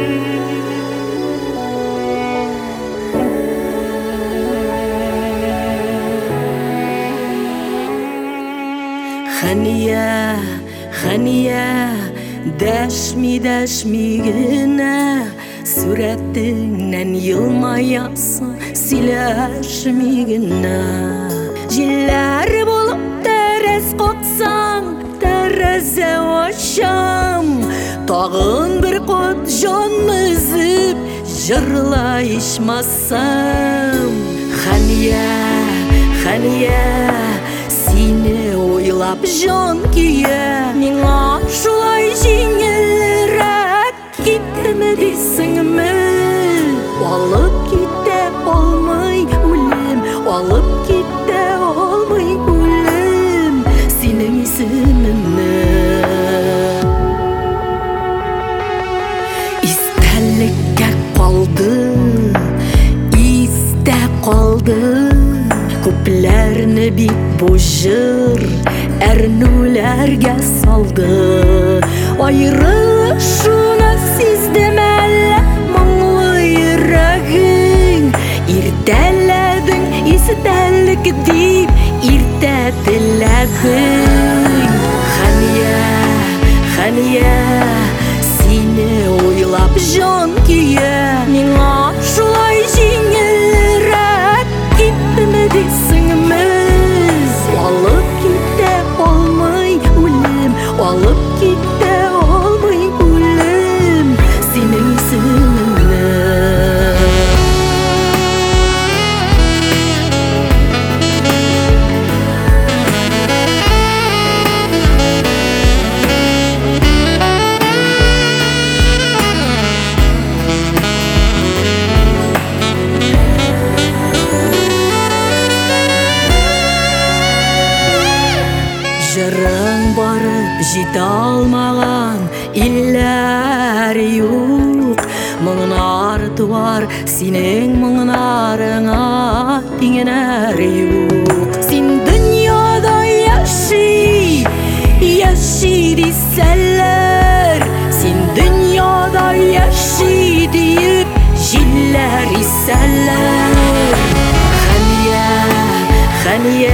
Хания, дәшми-дәшмигенә Сүрәтеңнән елмаясың, сөйләшмигенә Җилләр булып тәрәз каксаң, тәрәзә ачам Тагын бер кат җанны өзеп, җырлай ичмасам Хания, сине ойлап җан көя Миңа шулай җиңелрәк китәме дисеңме? Алып китә алмый үлем, алып китә алмый үлем Синең исемеңне Истәлеккә калды, истә калды Күпләрне бик бу җыр әрнүләргә салды Аерылышуны сиздем әллә моңлы йөрәгең Иртәләдең истәлек дип иртә теләдең Хания, сине уйлап җан көя Миңа шулай җиңелрәк китәме дисеңме? Алып китә алмый үлем, алып китә алмый үлем Синең исемеңне Җырың барып җитә алмаган илләр юк Моңнар туар синең моңнарыңа тиңнәр юк Син дөньяда яши дисәләр Син дөньяда яши диеп җилләр исәләр Хания